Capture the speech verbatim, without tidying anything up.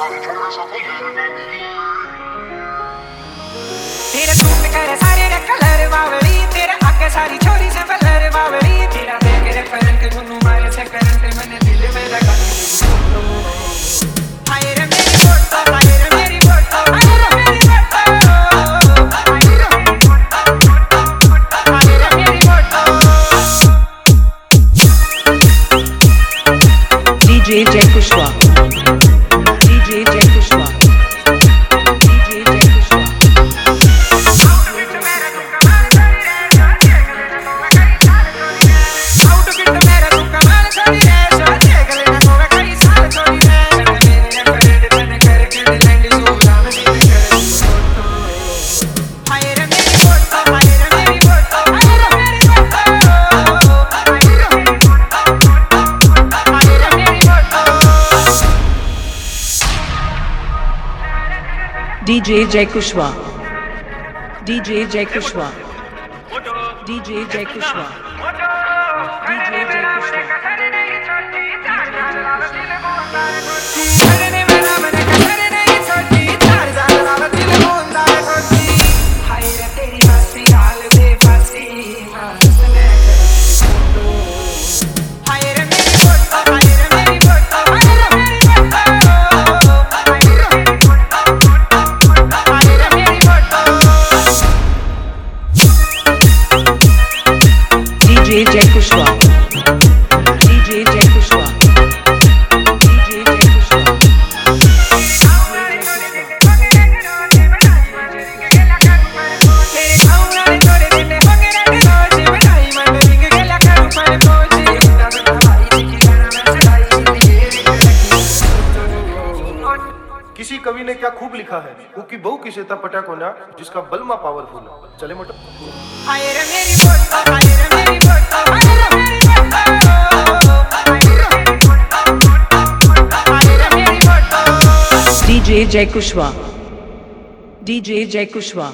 तेरे सूट करे सारे रे कलर बावली, तेरे आके सारी छोरी से बलर बावली, तेरा देख रे करंट गुन्नू मारे से करंट मैंने दिल में लगा दी। हाय रे मेरी फोटो, हाय रे मेरी फोटो, हाय रे मेरी फोटो, हाय रे मेरी फोटो। डीजे जय कुशवाहा, डीजे जय कुशवाहा, डीजे जय कुशवाहा। डीजे जय कुशवाहा, डीजे जय कुशवाहा, डीजे जय कुशवाहा, डीजे जय कुशवाहा। डीजे जय कुशवाहा, डीजे जय कुशवाहा, डीजे जय कुशवाहा। किसी कवि ने क्या खूब लिखा है, उकी बहु की सेता पटा कोना जिसका बलमा पावरफुल चले मोटो। हाय रे मेरी फोटो, हाय रे मेरी फोटो, हाय रे मेरी फोटो, हाय रे मेरी फोटो। डीजे जय कुशवाहा, डीजे जय कुशवाहा।